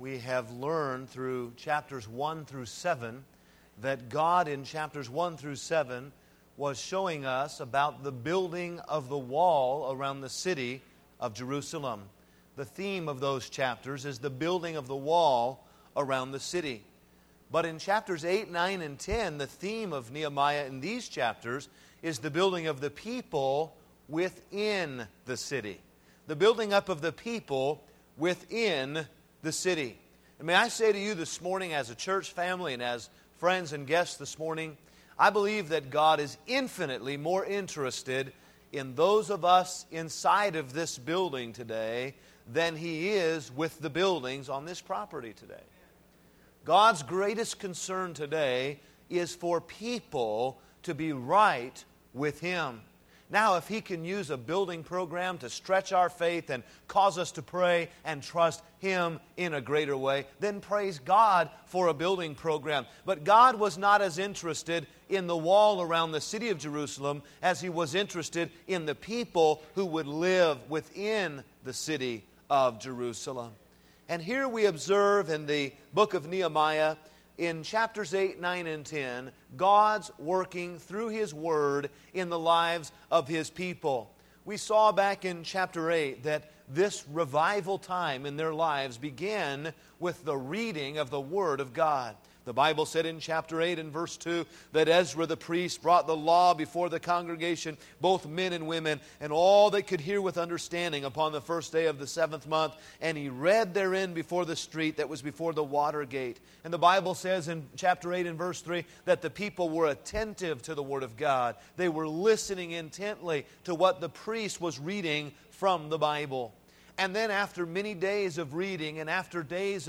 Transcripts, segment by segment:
we have learned through chapters 1 through 7 that God in chapters 1 through 7 was showing us about the building of the wall around the city of Jerusalem. The theme of those chapters is the building of the wall around the city. But in chapters 8, 9, and 10, the theme of Nehemiah in these chapters is the building of the people within the city. The building up of the people within the city. And may I say to you this morning as a church family and as friends and guests this morning, I believe that God is infinitely more interested in those of us inside of this building today than He is with the buildings on this property today. God's greatest concern today is for people to be right with Him. Now, if He can use a building program to stretch our faith and cause us to pray and trust Him in a greater way, then praise God for a building program. But God was not as interested in the wall around the city of Jerusalem as He was interested in the people who would live within the city of Jerusalem. And here we observe in the book of Nehemiah, in chapters 8, 9, and 10, God's working through His Word in the lives of His people. We saw back in chapter 8 that this revival time in their lives began with the reading of the Word of God. The Bible said in chapter 8 and verse 2 that Ezra the priest brought the law before the congregation, both men and women, and all that could hear with understanding upon the first day of the 7th month. And he read therein before the street that was before the water gate. And the Bible says in chapter 8 and verse 3 that the people were attentive to the Word of God. They were listening intently to what the priest was reading from the Bible. And then after many days of reading and after days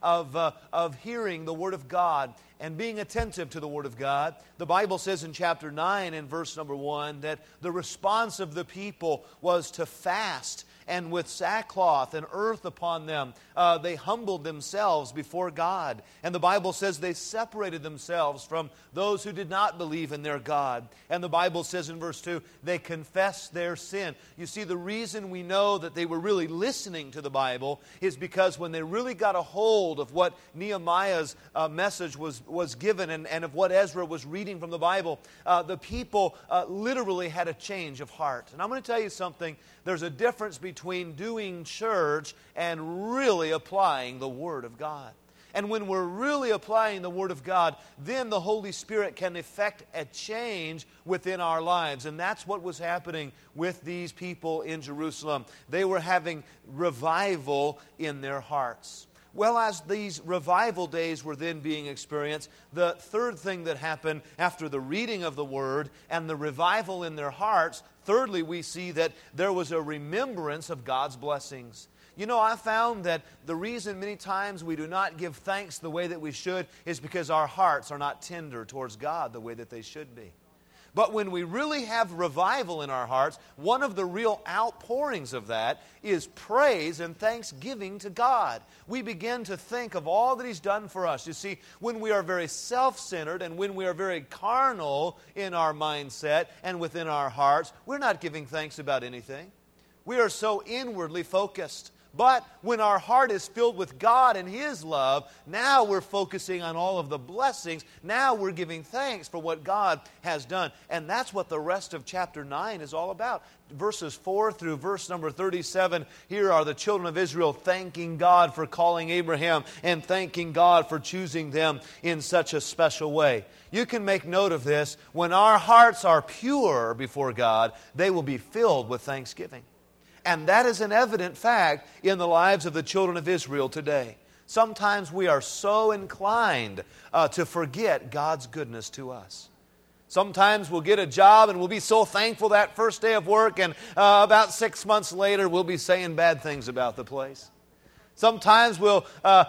of hearing the Word of God and being attentive to the Word of God, the Bible says in chapter 9 and verse number 1 that the response of the people was to fast, and with sackcloth and earth upon them, they humbled themselves before God. And the Bible says they separated themselves from those who did not believe in their God. And the Bible says in verse 2, they confessed their sin. You see, the reason we know that they were really listening to the Bible is because when they really got a hold of what Nehemiah's message was given and of what Ezra was reading from the Bible, the people literally had a change of heart. And I'm going to tell you something. There's a difference between doing church and really applying the Word of God. And when we're really applying the Word of God, then the Holy Spirit can effect a change within our lives. And that's what was happening with these people in Jerusalem. They were having revival in their hearts. Well, as these revival days were then being experienced, the third thing that happened after the reading of the Word and the revival in their hearts, thirdly, we see that there was a remembrance of God's blessings. You know, I found that the reason many times we do not give thanks the way that we should is because our hearts are not tender towards God the way that they should be. But when we really have revival in our hearts, one of the real outpourings of that is praise and thanksgiving to God. We begin to think of all that He's done for us. You see, when we are very self-centered and when we are very carnal in our mindset and within our hearts, we're not giving thanks about anything. We are so inwardly focused. But when our heart is filled with God and His love, now we're focusing on all of the blessings. Now we're giving thanks for what God has done. And that's what the rest of chapter 9 is all about. Verses 4 through verse number 37, here are the children of Israel thanking God for calling Abraham and thanking God for choosing them in such a special way. You can make note of this. When our hearts are pure before God, they will be filled with thanksgiving. And that is an evident fact in the lives of the children of Israel today. Sometimes we are so inclined to forget God's goodness to us. Sometimes we'll get a job and we'll be so thankful that first day of work, and about 6 months later we'll be saying bad things about the place. Sometimes we'll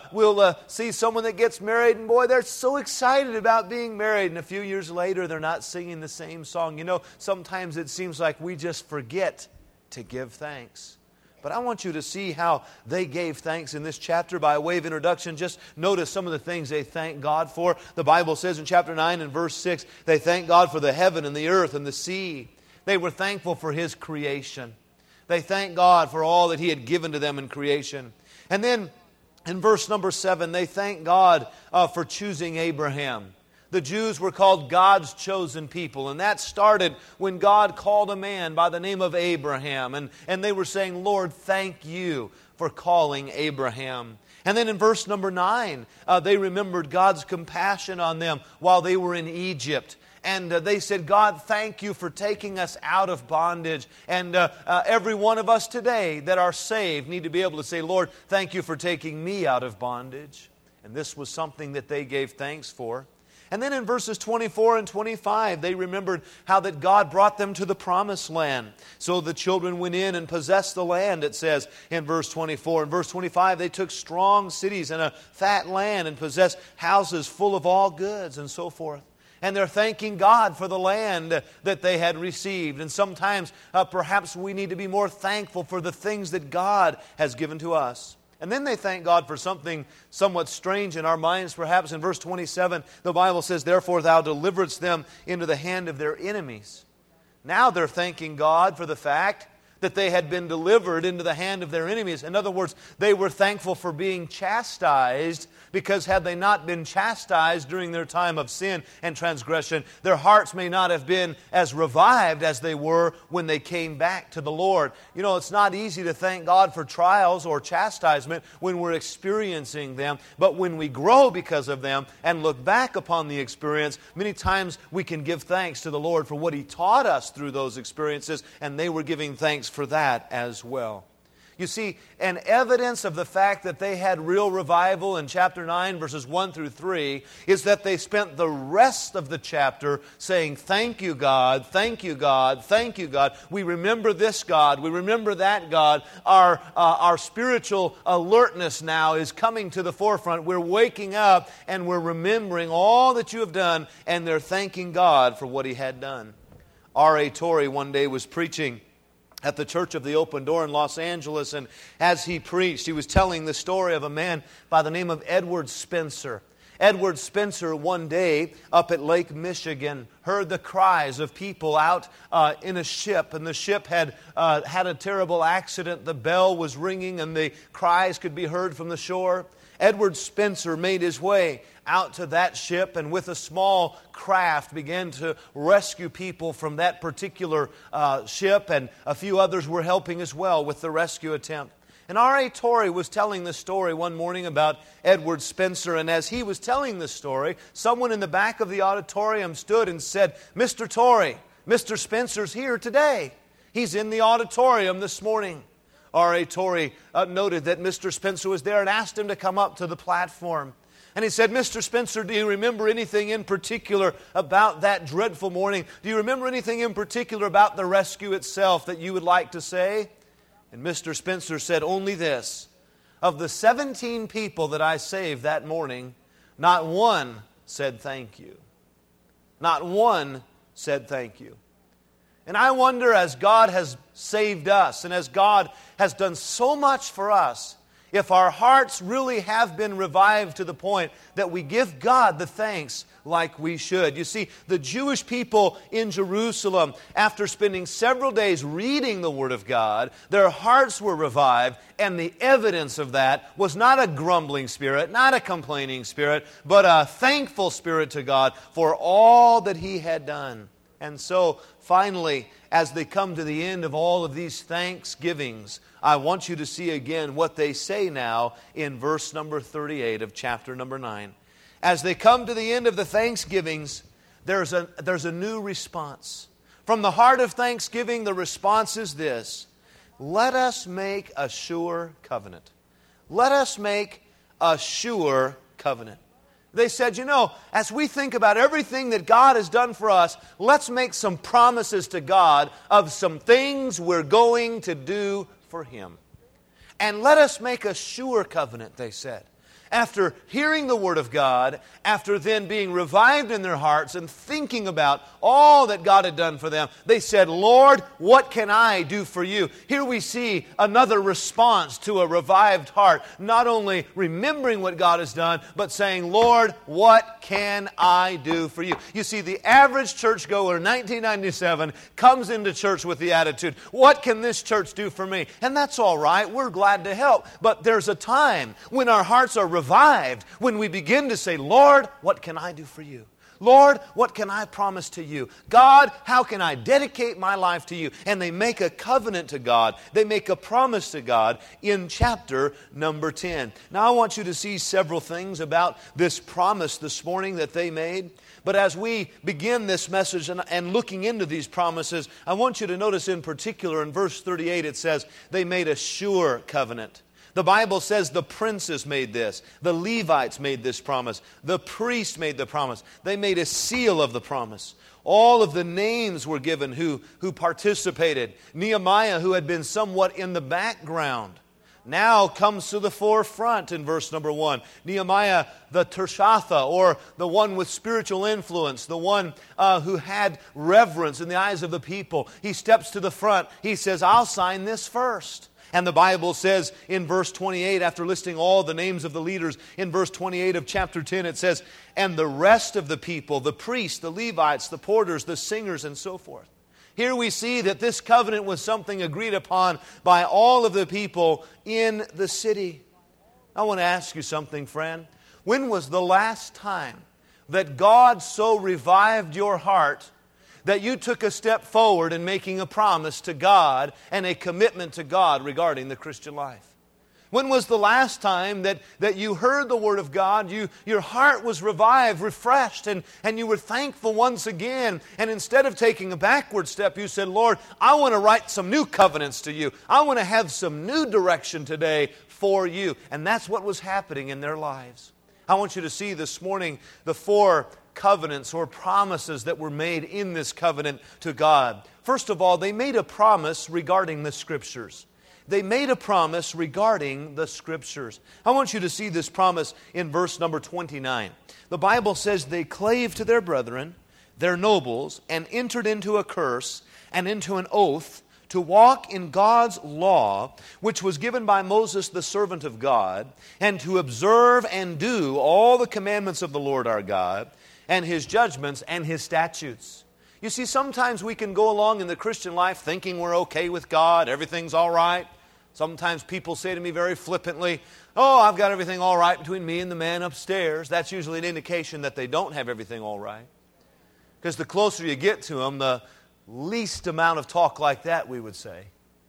see someone that gets married, and boy, they're so excited about being married, and a few years later they're not singing the same song. You know, sometimes it seems like we just forget to give thanks. But I want you to see how they gave thanks in this chapter. By way of introduction, just notice some of the things they thank God for. The Bible says in chapter 9 and verse 6, they thank God for the heaven and the earth and the sea. They were thankful for His creation. They thank God for all that He had given to them in creation. And then In verse number 7, they thank God for choosing Abraham. The Jews were called God's chosen people, and that started when God called a man by the name of Abraham, and they were saying, Lord, thank you for calling Abraham. And then in verse number 9, they remembered God's compassion on them while they were in Egypt. And they said, God, thank you for taking us out of bondage. And every one of us today that are saved need to be able to say, Lord, thank you for taking me out of bondage. And this was something that they gave thanks for. And then in verses 24 and 25, they remembered how that God brought them to the promised land. So the children went in and possessed the land, it says in verse 24. In verse 25, they took strong cities and a fat land and possessed houses full of all goods and so forth. And they're thanking God for the land that they had received. And sometimes perhaps we need to be more thankful for the things that God has given to us. And then they thank God for something somewhat strange in our minds. Perhaps in verse 27, the Bible says, therefore thou deliveredst them into the hand of their enemies. Now they're thanking God for the fact that they had been delivered into the hand of their enemies. In other words, they were thankful for being chastised, because had they not been chastised during their time of sin and transgression, their hearts may not have been as revived as they were when they came back to the Lord. You know, it's not easy to thank God for trials or chastisement when we're experiencing them, but when we grow because of them and look back upon the experience, many times we can give thanks to the Lord for what He taught us through those experiences, and they were giving thanks for that as well. You see, an evidence of the fact that they had real revival in chapter 9, verses 1 through 3, is that they spent the rest of the chapter saying, thank you, God, thank you, God, thank you, God. We remember this God, we remember that God. Our spiritual alertness now is coming to the forefront. We're waking up and we're remembering all that you have done, and they're thanking God for what He had done. R.A. Torrey one day was preaching at the Church of the Open Door in Los Angeles, and as he preached, he was telling the story of a man by the name of Edward Spencer. Edward Spencer one day up at Lake Michigan heard the cries of people out in a ship, and the ship had had a terrible accident. The bell was ringing and the cries could be heard from the shore. Edward Spencer made his way out to that ship, and with a small craft began to rescue people from that particular ship, and a few others were helping as well with the rescue attempt. And R.A. Torrey was telling the story one morning about Edward Spencer, and as he was telling the story, someone in the back of the auditorium stood and said, Mr. Torrey, Mr. Spencer's here today. He's in the auditorium this morning. R.A. Torrey noted that Mr. Spencer was there and asked him to come up to the platform. And he said, Mr. Spencer, do you remember anything in particular about that dreadful morning? Do you remember anything in particular about the rescue itself that you would like to say? And Mr. Spencer said only this: of the 17 people that I saved that morning, not one said thank you. Not one said thank you. And I wonder, as God has saved us and as God has done so much for us, if our hearts really have been revived to the point that we give God the thanks like we should. You see, the Jewish people in Jerusalem, after spending several days reading the Word of God, their hearts were revived, and the evidence of that was not a grumbling spirit, not a complaining spirit, but a thankful spirit to God for all that He had done. And so, finally, as they come to the end of all of these thanksgivings, I want you to see again what they say now in verse number 38 of chapter number 9. As they come to the end of the thanksgivings, there's a new response. From the heart of thanksgiving, the response is this: let us make a sure covenant. Let us make a sure covenant. They said, you know, as we think about everything that God has done for us, let's make some promises to God of some things we're going to do for Him. And let us make a sure covenant, they said. after hearing the Word of God, after then being revived in their hearts and thinking about all that God had done for them, they said, Lord, what can I do for you? Here we see another response to a revived heart, not only remembering what God has done, but saying, Lord, what can I do for you? You see, the average churchgoer in 1997 comes into church with the attitude, what can this church do for me? And that's all right. We're glad to help. But there's a time when our hearts are revived, when we begin to say, Lord, what can I do for you? Lord, what can I promise to you? God, how can I dedicate my life to you? And they make a covenant to God. They make a promise to God in chapter number 10. Now I want you to see several things about this promise this morning that they made. But as we begin this message and looking into these promises, I want you to notice in particular in verse 38 it says, they made a sure covenant. The Bible says the princes made this. The Levites made this promise. The priests made the promise. They made a seal of the promise. All of the names were given who participated. Nehemiah, who had been somewhat in the background, now comes to the forefront in verse number 1. Nehemiah, the Tirshatha, or the one with spiritual influence, the one who had reverence in the eyes of the people. He steps to the front. He says, I'll sign this first. And the Bible says in verse 28, after listing all the names of the leaders, in verse 28 of chapter 10, it says, and the rest of the people, the priests, the Levites, the porters, the singers, and so forth. Here we see that this covenant was something agreed upon by all of the people in the city. I want to ask you something, friend. When was the last time that God so revived your heart that you took a step forward in making a promise to God and a commitment to God regarding the Christian life? When was the last time that you heard the Word of God, your heart was revived, refreshed, and you were thankful once again, and instead of taking a backward step, you said, Lord, I want to write some new covenants to you. I want to have some new direction today for you. And that's what was happening in their lives. I want you to see this morning the 4 covenants or promises that were made in this covenant to God. First of all, they made a promise regarding the Scriptures. They made a promise regarding the Scriptures. I want you to see this promise in verse number 29. The Bible says they clave to their brethren, their nobles, and entered into a curse and into an oath to walk in God's law, which was given by Moses the servant of God, and to observe and do all the commandments of the Lord our God, and His judgments and His statutes. You see, sometimes we can go along in the Christian life thinking we're okay with God, everything's all right. Sometimes people say to me very flippantly, oh, I've got everything all right between me and the man upstairs. That's usually an indication that they don't have everything all right. Because the closer you get to them, the least amount of talk like that, we would say.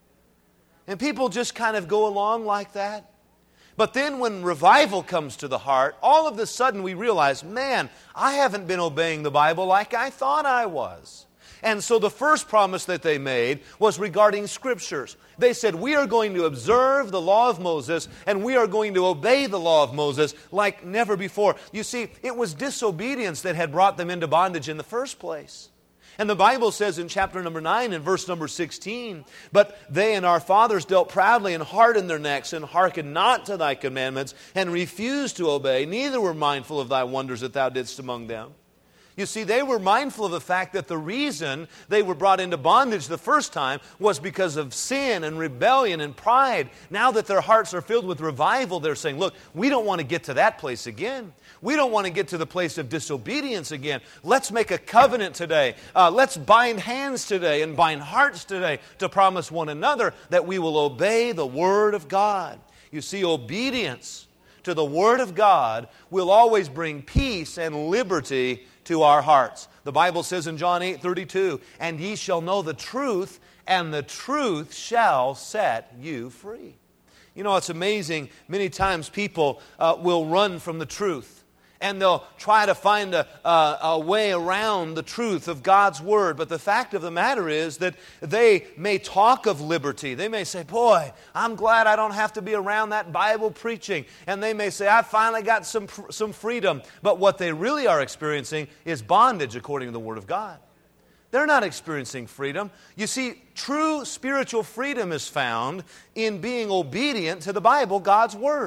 And people just kind of go along like that. But then when revival comes to the heart, all of a sudden we realize, man, I haven't been obeying the Bible like I thought I was. And so the first promise that they made was regarding Scriptures. They said, we are going to observe the law of Moses, and we are going to obey the law of Moses like never before. You see, it was disobedience that had brought them into bondage in the first place. And the Bible says in chapter number 9 and verse number 16, but they and our fathers dealt proudly and hardened their necks and hearkened not to thy commandments and refused to obey, neither were mindful of thy wonders that thou didst among them. You see, they were mindful of the fact that the reason they were brought into bondage the first time was because of sin and rebellion and pride. Now that their hearts are filled with revival, they're saying, look, we don't want to get to that place again. We don't want to get to the place of disobedience again. Let's make a covenant today. Let's bind hands today and bind hearts today to promise one another that we will obey the Word of God. You see, obedience to the Word of God will always bring peace and liberty to our hearts. The Bible says in John 8:32, and ye shall know the truth, and the truth shall set you free. You know, it's amazing. Many times people will run from the truth. And they'll try to find a way around the truth of God's Word. But the fact of the matter is that they may talk of liberty. They may say, boy, I'm glad I don't have to be around that Bible preaching. And they may say, I finally got some freedom. But what they really are experiencing is bondage according to the Word of God. They're not experiencing freedom. You see, true spiritual freedom is found in being obedient to the Bible, God's Word.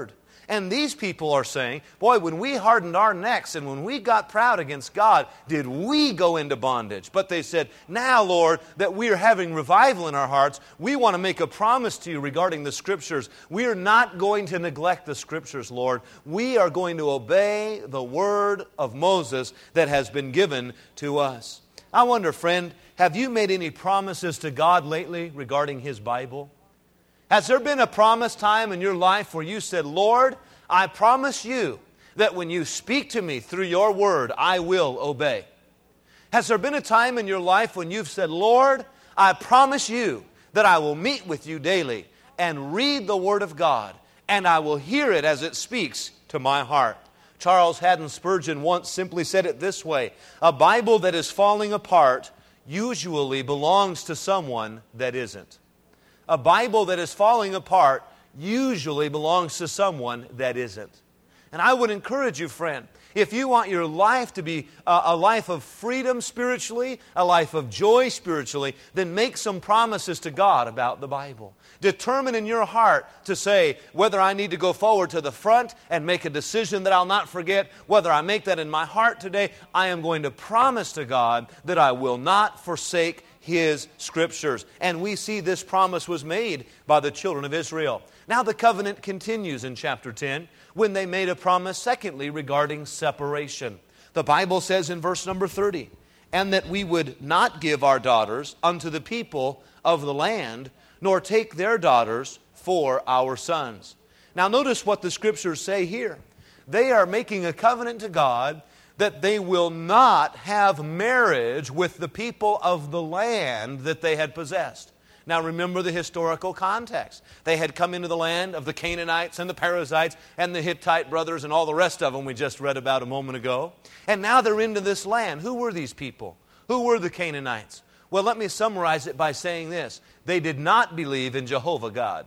And these people are saying, boy, when we hardened our necks and when we got proud against God, did we go into bondage? But they said, now, Lord, that we are having revival in our hearts, we want to make a promise to you regarding the Scriptures. We are not going to neglect the Scriptures, Lord. We are going to obey the word of Moses that has been given to us. I wonder, friend, have you made any promises to God lately regarding His Bible? Has there been a promise time in your life where you said, Lord, I promise you that when you speak to me through your word, I will obey? Has there been a time in your life when you've said, Lord, I promise you that I will meet with you daily and read the word of God, and I will hear it as it speaks to my heart? Charles Haddon Spurgeon once simply said it this way: a Bible that is falling apart usually belongs to someone that isn't. A Bible that is falling apart usually belongs to someone that isn't. And I would encourage you, friend, if you want your life to be a life of freedom spiritually, a life of joy spiritually, then make some promises to God about the Bible. Determine in your heart to say whether I need to go forward to the front and make a decision that I'll not forget, whether I make that in my heart today, I am going to promise to God that I will not forsake His Scriptures. And we see this promise was made by the children of Israel. Now the covenant continues in chapter 10 when they made a promise, secondly, regarding separation. The Bible says in verse number 30, and that we would not give our daughters unto the people of the land, nor take their daughters for our sons. Now notice what the Scriptures say here. They are making a covenant to God that they will not have marriage with the people of the land that they had possessed. Now remember the historical context. They had come into the land of the Canaanites and the Perizzites and the Hittite brothers and all the rest of them we just read about a moment ago. And now they're into this land. Who were these people? Who were the Canaanites? Well, let me summarize it by saying this. They did not believe in Jehovah God.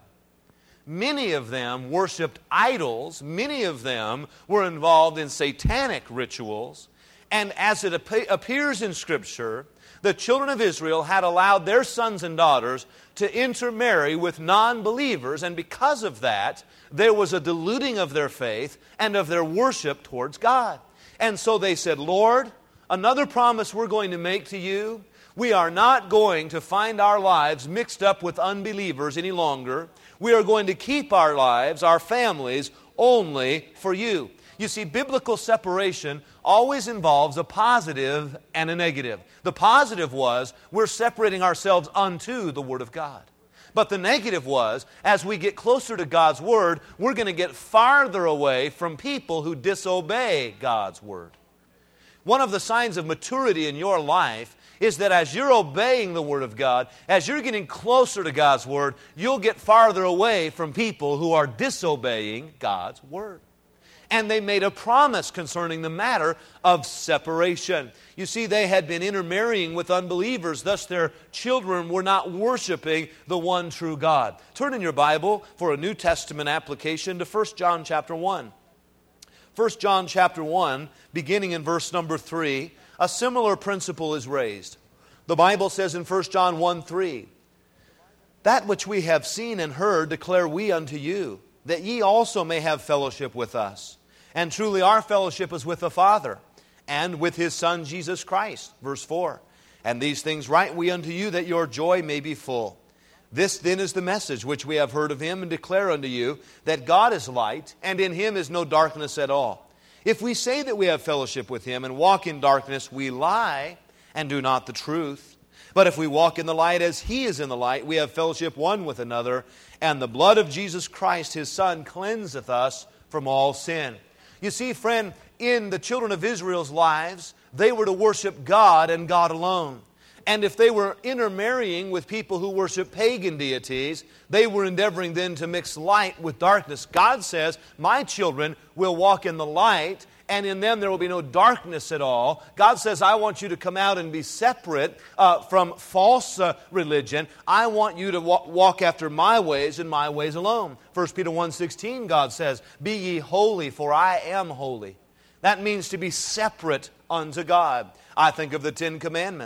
Many of them worshiped idols. Many of them were involved in satanic rituals. And as it appears in Scripture, the children of Israel had allowed their sons and daughters to intermarry with non-believers. And because of that, there was a diluting of their faith and of their worship towards God. And so they said, Lord, another promise we're going to make to you. We are not going to find our lives mixed up with unbelievers any longer. We are going to keep our lives, our families, only for you. You see, biblical separation always involves a positive and a negative. The positive was, we're separating ourselves unto the Word of God. But the negative was, as we get closer to God's Word, we're going to get farther away from people who disobey God's Word. One of the signs of maturity in your life is that as you're obeying the Word of God, as you're getting closer to God's Word, you'll get farther away from people who are disobeying God's Word. And they made a promise concerning the matter of separation. You see, they had been intermarrying with unbelievers, thus their children were not worshiping the one true God. Turn in your Bible for a New Testament application to 1 John chapter 1. 1 John chapter 1, beginning in verse number 3, a similar principle is raised. The Bible says in 1 John 1:3, that which we have seen and heard declare we unto you, that ye also may have fellowship with us. And truly our fellowship is with the Father, and with His Son Jesus Christ. Verse 4, and these things write we unto you, that your joy may be full. This then is the message which we have heard of Him, and declare unto you, that God is light, and in Him is no darkness at all. If we say that we have fellowship with Him and walk in darkness, we lie and do not the truth. But if we walk in the light as He is in the light, we have fellowship one with another, and the blood of Jesus Christ, His Son, cleanseth us from all sin. You see, friend, in the children of Israel's lives, they were to worship God and God alone. And if they were intermarrying with people who worship pagan deities, they were endeavoring then to mix light with darkness. God says, my children will walk in the light, and in them there will be no darkness at all. God says, I want you to come out and be separate from false religion. I want you to walk after my ways and my ways alone. 1 Peter 1:16, God says, be ye holy, for I am holy. That means to be separate unto God. I think of the Ten Commandments.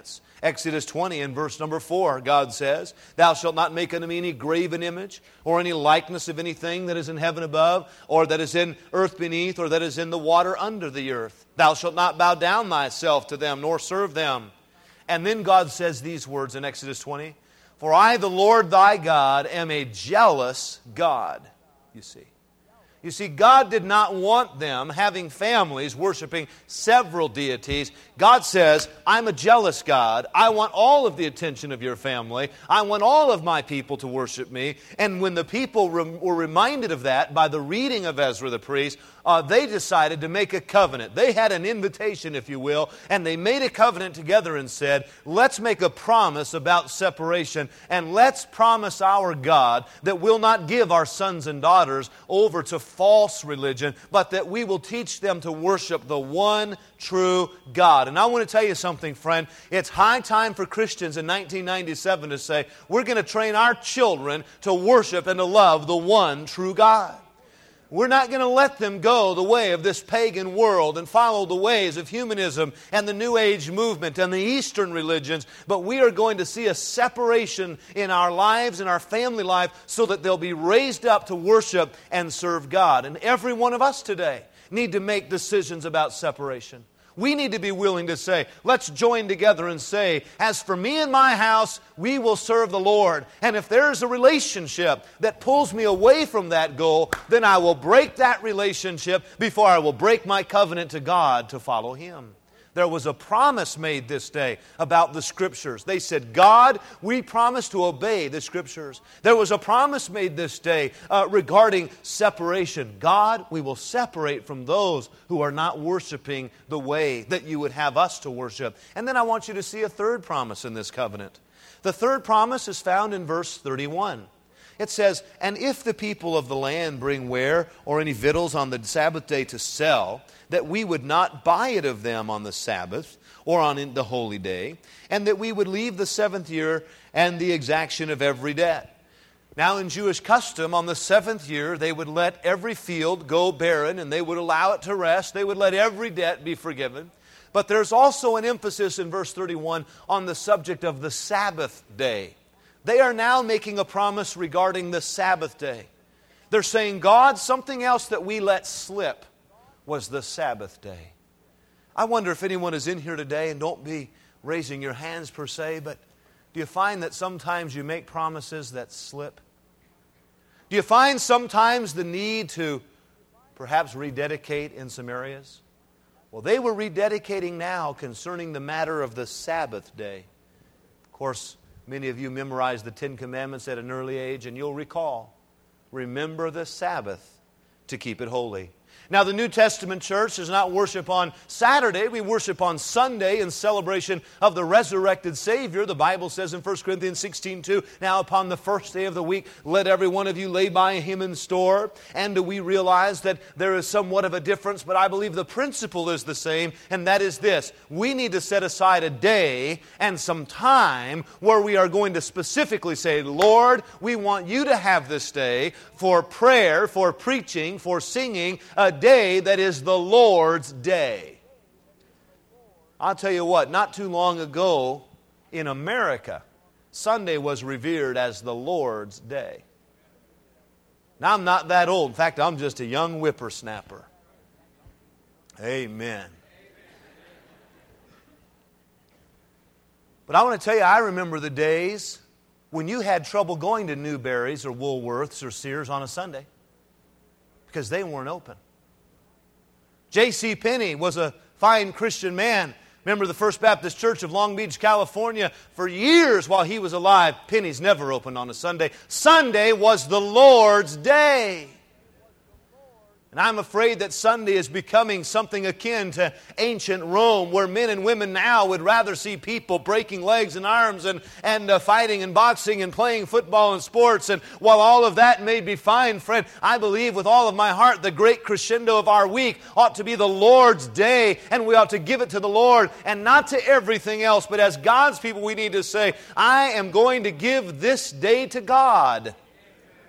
Exodus 20 in verse number 4, God says, "Thou shalt not make unto me any graven image, or any likeness of anything that is in heaven above, or that is in earth beneath, or that is in the water under the earth. Thou shalt not bow down thyself to them, nor serve them." And then God says these words in Exodus 20, "For I, the Lord thy God, am a jealous God." You see. You see, God did not want them having families worshiping several deities. God says, "I'm a jealous God. I want all of the attention of your family. I want all of my people to worship me." And when the people were reminded of that by the reading of Ezra the priest, they decided to make a covenant. They had an invitation, if you will, and they made a covenant together and said, "Let's make a promise about separation, and let's promise our God that we'll not give our sons and daughters over to false religion, but that we will teach them to worship the one true God." And I want to tell you something, friend. It's high time for Christians in 1997 to say, we're going to train our children to worship and to love the one true God. We're not going to let them go the way of this pagan world and follow the ways of humanism and the New Age movement and the Eastern religions, but we are going to see a separation in our lives, in our family life, so that they'll be raised up to worship and serve God. And every one of us today need to make decisions about separation. We need to be willing to say, let's join together and say, "As for me and my house, we will serve the Lord. And if there's a relationship that pulls me away from that goal, then I will break that relationship before I will break my covenant to God to follow Him." There was a promise made this day about the Scriptures. They said, "God, we promise to obey the Scriptures." There was a promise made this day regarding separation. "God, we will separate from those who are not worshiping the way that you would have us to worship." And then I want you to see a third promise in this covenant. The third promise is found in verse 31. It says, "And if the people of the land bring ware or any victuals on the Sabbath day to sell, that we would not buy it of them on the Sabbath or on the holy day, and that we would leave the seventh year and the exaction of every debt." Now in Jewish custom, on the seventh year, they would let every field go barren, and they would allow it to rest. They would let every debt be forgiven. But there's also an emphasis in verse 31 on the subject of the Sabbath day. They are now making a promise regarding the Sabbath day. They're saying, "God, something else that we let slip was the Sabbath day." I wonder if anyone is in here today, and don't be raising your hands per se, but do you find that sometimes you make promises that slip? Do you find sometimes the need to perhaps rededicate in some areas? Well, they were rededicating now concerning the matter of the Sabbath day. Of course, many of you memorized the Ten Commandments at an early age, and you'll recall, remember the Sabbath to keep it holy. Now, the New Testament church does not worship on Saturday. We worship on Sunday in celebration of the resurrected Savior. The Bible says in 1 Corinthians 16:2, "Now upon the first day of the week, let every one of you lay by him in store." And we realize that there is somewhat of a difference, but I believe the principle is the same, and that is this. We need to set aside a day and some time where we are going to specifically say, "Lord, we want you to have this day for prayer, for preaching, for singing, a day that is the Lord's day." I'll tell you what, not too long ago in America, Sunday was revered as the Lord's day. Now, I'm not that old. In fact, I'm just a young whippersnapper. Amen. But I want to tell you, I remember the days when you had trouble going to Newberry's or Woolworths or Sears on a Sunday because they weren't open. J.C. Penney was a fine Christian man. Remember the First Baptist Church of Long Beach, California? For years while he was alive, Penney's never opened on a Sunday. Sunday was the Lord's day. And I'm afraid that Sunday is becoming something akin to ancient Rome, where men and women now would rather see people breaking legs and arms and fighting and boxing and playing football and sports. And while all of that may be fine, friend, I believe with all of my heart the great crescendo of our week ought to be the Lord's day, and we ought to give it to the Lord and not to everything else. But as God's people, we need to say, I am going to give this day to God.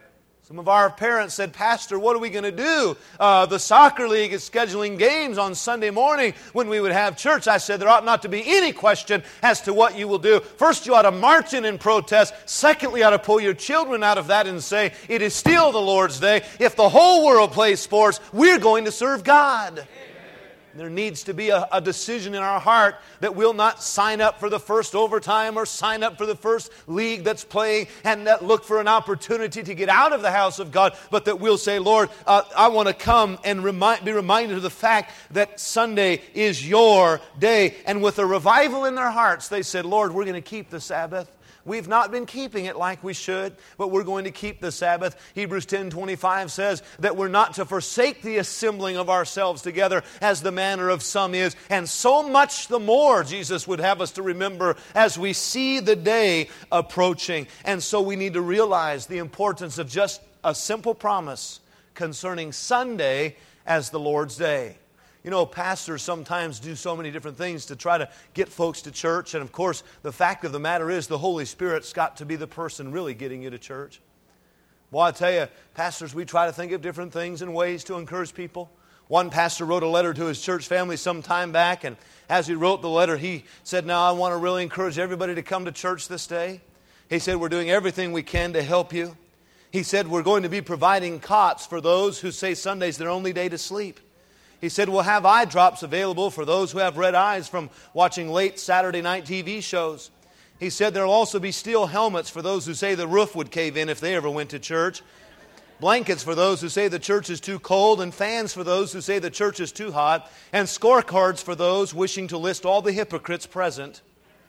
Some of our parents said, Pastor, what are we going to do? The soccer league is scheduling games on Sunday morning when we would have church. I said, there ought not to be any question as to what you will do. First, you ought to march in protest. Secondly, you ought to pull your children out of that and say, it is still the Lord's day. If the whole world plays sports, we're going to serve God. There needs to be a decision in our heart that we'll not sign up for the first overtime or sign up for the first league that's playing and that look for an opportunity to get out of the house of God, but that we'll say, Lord, I want to come and be reminded of the fact that Sunday is your day. And with a revival in their hearts, they said, Lord, we're going to keep the Sabbath. We've not been keeping it like we should, but we're going to keep the Sabbath. Hebrews 10:25 says that we're not to forsake the assembling of ourselves together as the manner of some is. And so much the more Jesus would have us to remember as we see the day approaching. And so we need to realize the importance of just a simple promise concerning Sunday as the Lord's day. You know, pastors sometimes do so many different things to try to get folks to church. And of course, the fact of the matter is the Holy Spirit's got to be the person really getting you to church. Well, I tell you, pastors, we try to think of different things and ways to encourage people. One pastor wrote a letter to his church family some time back. And as he wrote the letter, he said, now I want to really encourage everybody to come to church this day. He said, we're doing everything we can to help you. He said, we're going to be providing cots for those who say Sunday's their only day to sleep. He said, we'll have eye drops available for those who have red eyes from watching late Saturday night TV shows. He said there will also be steel helmets for those who say the roof would cave in if they ever went to church. Blankets for those who say the church is too cold, and fans for those who say the church is too hot, and scorecards for those wishing to list all the hypocrites present.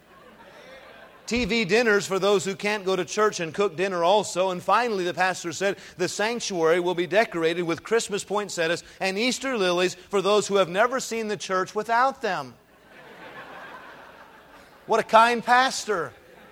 TV dinners for those who can't go to church and cook dinner also. And finally, the pastor said, the sanctuary will be decorated with Christmas poinsettias and Easter lilies for those who have never seen the church without them. What a kind pastor.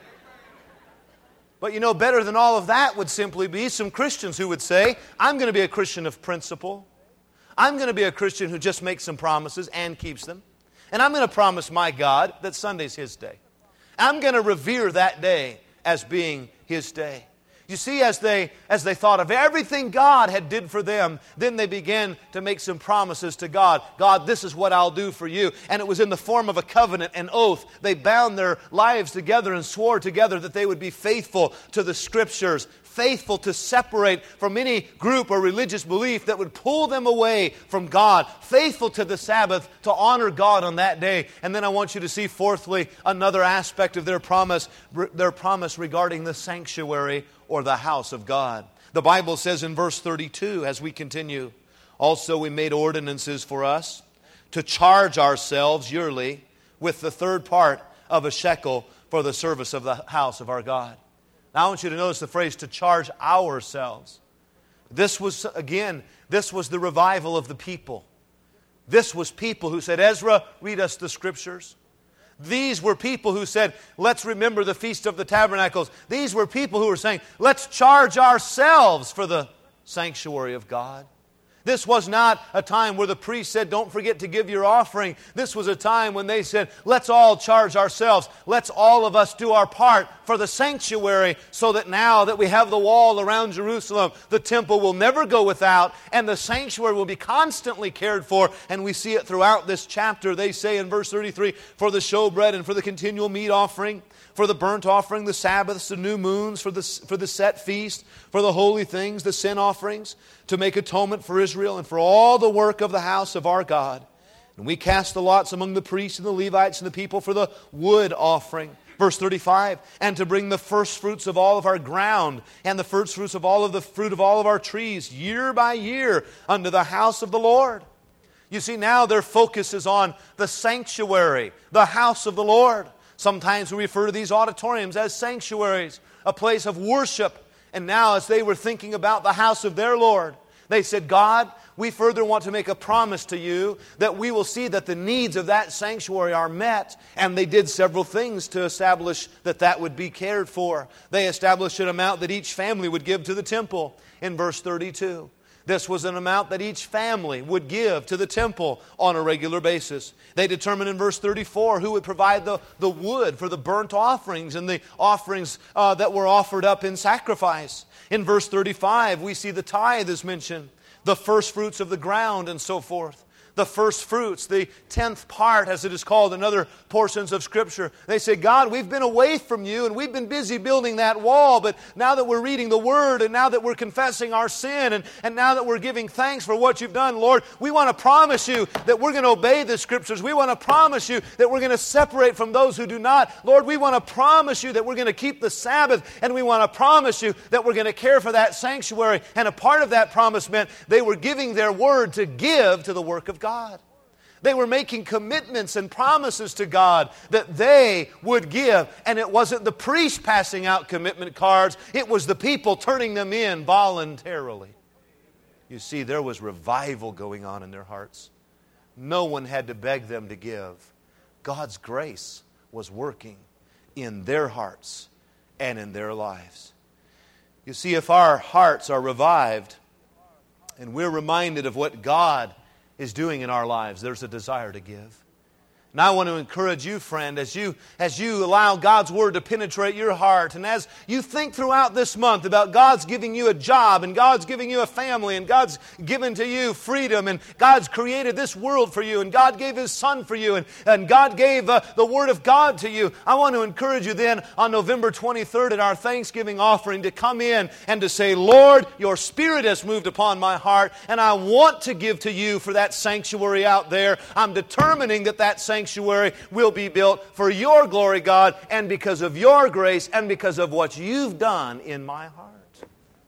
But you know, better than all of that would simply be some Christians who would say, I'm going to be a Christian of principle. I'm going to be a Christian who just makes some promises and keeps them. And I'm going to promise my God that Sunday's His day. I'm going to revere that day as being His day. You see, as they thought of everything God had did for them, then they began to make some promises to God. God, this is what I'll do for you. And it was in the form of a covenant, an oath. They bound their lives together and swore together that they would be faithful to the Scriptures, faithful to separate from any group or religious belief that would pull them away from God, faithful to the Sabbath to honor God on that day. And then I want you to see, fourthly, another aspect of their promise regarding the sanctuary or the house of God. The Bible says in verse 32, as we continue, also we made ordinances for us to charge ourselves yearly with the third part of a shekel for the service of the house of our God. Now I want you to notice the phrase, to charge ourselves. This was the revival of the people. This was people who said, Ezra, read us the Scriptures. These were people who said, let's remember the Feast of the Tabernacles. These were people who were saying, let's charge ourselves for the sanctuary of God. This was not a time where the priest said, don't forget to give your offering. This was a time when they said, let's all charge ourselves. Let's all of us do our part for the sanctuary, so that now that we have the wall around Jerusalem, the temple will never go without, and the sanctuary will be constantly cared for. And we see it throughout this chapter. They say in verse 33, for the showbread and for the continual meat offering, for the burnt offering, the Sabbaths, the new moons, for the set feast, for the holy things, the sin offerings, to make atonement for Israel and for all the work of the house of our God. And we cast the lots among the priests and the Levites and the people for the wood offering. Verse 35, and to bring the first fruits of all of our ground and the first fruits of all of the fruit of all of our trees year by year unto the house of the Lord. You see, now their focus is on the sanctuary, the house of the Lord. Sometimes we refer to these auditoriums as sanctuaries, a place of worship. And now as they were thinking about the house of their Lord, they said, God, we further want to make a promise to you that we will see that the needs of that sanctuary are met. And they did several things to establish that that would be cared for. They established an amount that each family would give to the temple in verse 32. This was an amount that each family would give to the temple on a regular basis. They determined in verse 34 who would provide the wood for the burnt offerings and the offerings that were offered up in sacrifice. In verse 35, we see the tithe is mentioned, the first fruits of the ground and so forth. The first fruits, the 10th part, as it is called in other portions of Scripture. They say, God, we've been away from you and we've been busy building that wall, but now that we're reading the Word and now that we're confessing our sin and now that we're giving thanks for what you've done, Lord, we want to promise you that we're going to obey the Scriptures. We want to promise you that we're going to separate from those who do not. Lord, we want to promise you that we're going to keep the Sabbath, and we want to promise you that we're going to care for that sanctuary. And a part of that promise meant they were giving their word to give to the work of God. They were making commitments and promises to God that they would give. And it wasn't the priest passing out commitment cards. It was the people turning them in voluntarily. You see, there was revival going on in their hearts. No one had to beg them to give. God's grace was working in their hearts and in their lives. You see, if our hearts are revived and we're reminded of what God is doing in our lives, there's a desire to give. And I want to encourage you, friend, as you allow God's Word to penetrate your heart, and as you think throughout this month about God's giving you a job, and God's giving you a family, and God's given to you freedom, and God's created this world for you, and God gave His Son for you, and God gave the Word of God to you. I want to encourage you then on November 23rd at our Thanksgiving offering to come in and to say, Lord, your Spirit has moved upon my heart, and I want to give to you for that sanctuary out there. I'm determining that sanctuary will be built for your glory, God, and because of your grace and because of what you've done in my heart.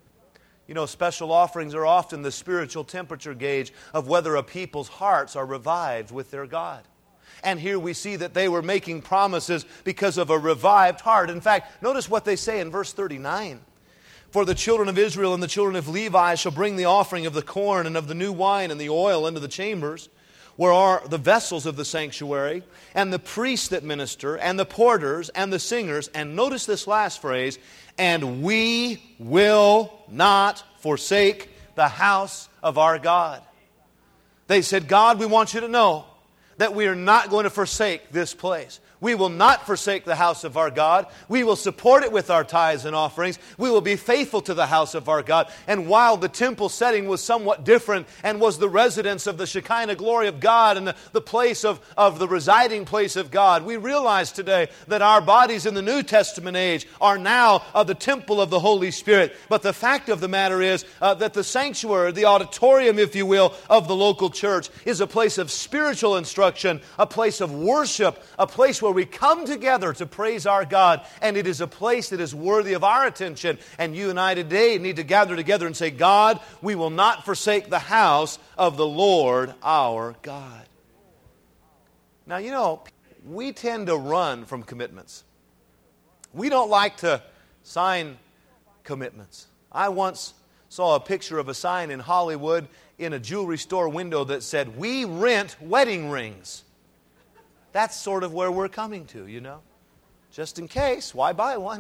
You know, special offerings are often the spiritual temperature gauge of whether a people's hearts are revived with their God. And here we see that they were making promises because of a revived heart. In fact, notice what they say in verse 39. For the children of Israel and the children of Levi shall bring the offering of the corn and of the new wine and the oil into the chambers, where are the vessels of the sanctuary, and the priests that minister, and the porters, and the singers. And notice this last phrase, and we will not forsake the house of our God. They said, God, we want you to know that we are not going to forsake this place. We will not forsake the house of our God. We will support it with our tithes and offerings. We will be faithful to the house of our God. And while the temple setting was somewhat different and was the residence of the Shekinah glory of God and the place of the residing place of God, we realize today that our bodies in the New Testament age are now the temple of the Holy Spirit. But the fact of the matter is that the sanctuary, the auditorium, if you will, of the local church is a place of spiritual instruction, a place of worship, a place where we come together to praise our God, and it is a place that is worthy of our attention. And you and I today need to gather together and say, God, we will not forsake the house of the Lord our God. Now, you know, we tend to run from commitments. We don't like to sign commitments. I once saw a picture of a sign in Hollywood in a jewelry store window that said, "We rent wedding rings." That's sort of where we're coming to, you know. Just in case, why buy one?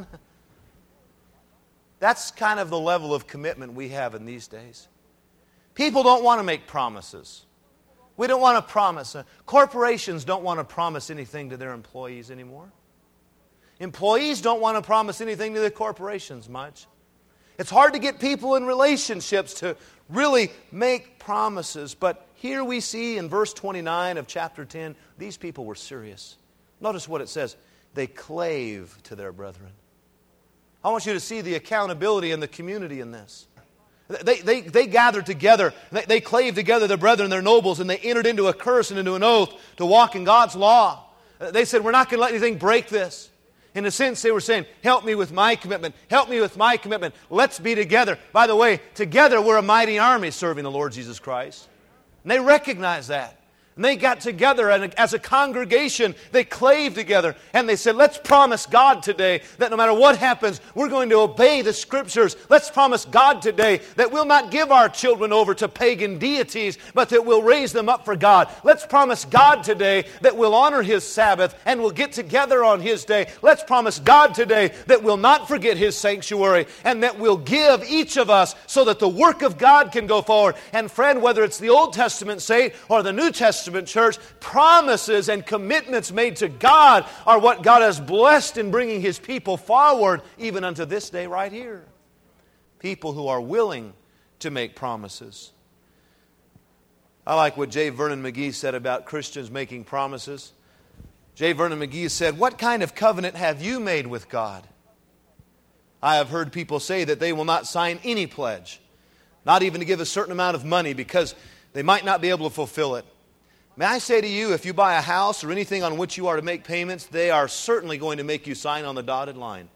That's kind of the level of commitment we have in these days. People don't want to make promises. We don't want to promise. Corporations don't want to promise anything to their employees anymore. Employees don't want to promise anything to the corporations much. It's hard to get people in relationships to really make promises. But here we see in verse 29 of chapter 10, these people were serious. Notice what it says. They clave to their brethren. I want you to see the accountability and the community in this. They gathered together. They clave together their brethren, their nobles, and they entered into a curse and into an oath to walk in God's law. They said, we're not going to let anything break this. In a sense, they were saying, help me with my commitment. Help me with my commitment. Let's be together. By the way, together we're a mighty army serving the Lord Jesus Christ. And they recognized that. And they got together, and as a congregation, they clave together, and they said, let's promise God today that no matter what happens, we're going to obey the Scriptures. Let's promise God today that we'll not give our children over to pagan deities, but that we'll raise them up for God. Let's promise God today that we'll honor His Sabbath, and we'll get together on His day. Let's promise God today that we'll not forget His sanctuary, and that we'll give each of us so that the work of God can go forward. And friend, whether it's the Old Testament saint or the New Testament church, promises and commitments made to God are what God has blessed in bringing His people forward even unto this day right here. People who are willing to make promises. I like what J. Vernon McGee said about Christians making promises. J. Vernon McGee said, "What kind of covenant have you made with God?" I have heard people say that they will not sign any pledge, not even to give a certain amount of money because they might not be able to fulfill it. May I say to you, if you buy a house or anything on which you are to make payments, they are certainly going to make you sign on the dotted line.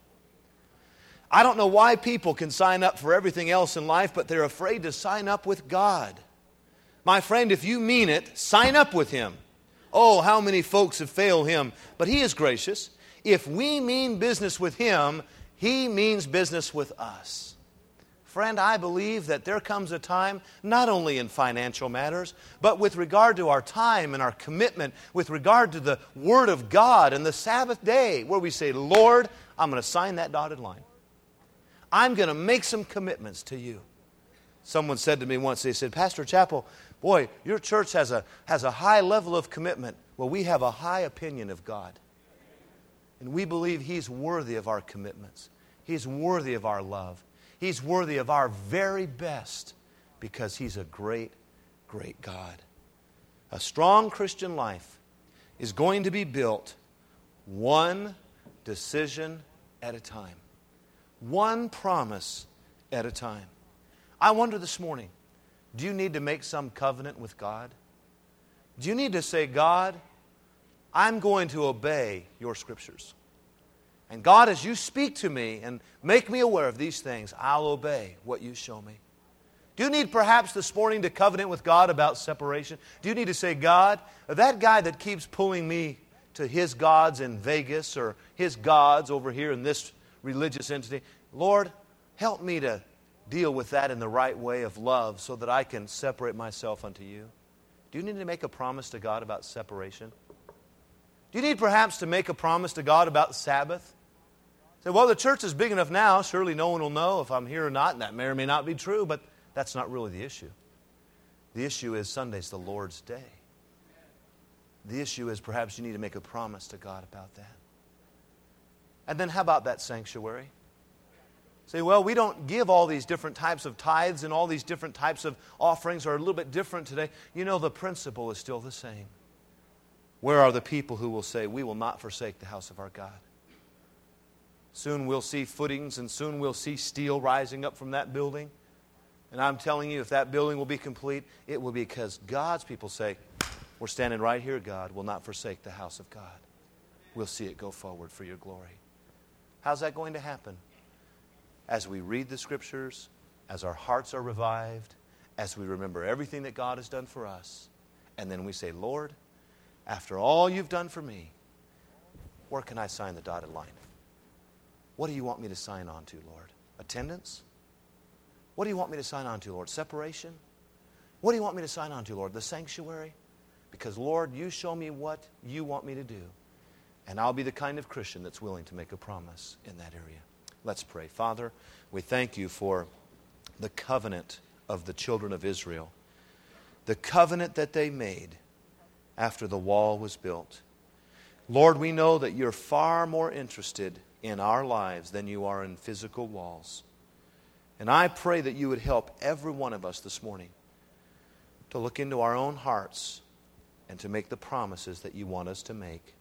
I don't know why people can sign up for everything else in life, but they're afraid to sign up with God. My friend, if you mean it, sign up with Him. Oh, how many folks have failed Him, but He is gracious. If we mean business with Him, He means business with us. Friend, I believe that there comes a time, not only in financial matters, but with regard to our time and our commitment, with regard to the Word of God and the Sabbath day, where we say, Lord, I'm going to sign that dotted line. I'm going to make some commitments to You. Someone said to me once, they said, Pastor Chappell, boy, your church has a high level of commitment. Well, we have a high opinion of God. And we believe He's worthy of our commitments. He's worthy of our love. He's worthy of our very best because He's a great, great God. A strong Christian life is going to be built one decision at a time. One promise at a time. I wonder this morning, do you need to make some covenant with God? Do you need to say, God, I'm going to obey Your Scriptures. And God, as You speak to me and make me aware of these things, I'll obey what You show me. Do you need perhaps this morning to covenant with God about separation? Do you need to say, God, that guy that keeps pulling me to his gods in Vegas or his gods over here in this religious entity, Lord, help me to deal with that in the right way of love so that I can separate myself unto You? Do you need to make a promise to God about separation? Do you need perhaps to make a promise to God about Sabbath? Say, well, the church is big enough now, surely no one will know if I'm here or not, and that may or may not be true, but that's not really the issue. The issue is Sunday's the Lord's day. The issue is perhaps you need to make a promise to God about that. And then how about that sanctuary? Say, well, we don't give all these different types of tithes and all these different types of offerings are a little bit different today. You know, the principle is still the same. Where are the people who will say, we will not forsake the house of our God? Soon we'll see footings and soon we'll see steel rising up from that building. And I'm telling you, if that building will be complete, it will be because God's people say, we're standing right here, God. We'll not forsake the house of God. We'll see it go forward for Your glory. How's that going to happen? As we read the Scriptures, as our hearts are revived, as we remember everything that God has done for us, and then we say, Lord, after all You've done for me, where can I sign the dotted line? What do You want me to sign on to, Lord? Attendance? What do You want me to sign on to, Lord? Separation? What do You want me to sign on to, Lord? The sanctuary? Because, Lord, You show me what You want me to do. And I'll be the kind of Christian that's willing to make a promise in that area. Let's pray. Father, we thank You for the covenant of the children of Israel. The covenant that they made after the wall was built. Lord, we know that You're far more interested in our lives than You are in physical walls. And I pray that You would help every one of us this morning to look into our own hearts and to make the promises that You want us to make.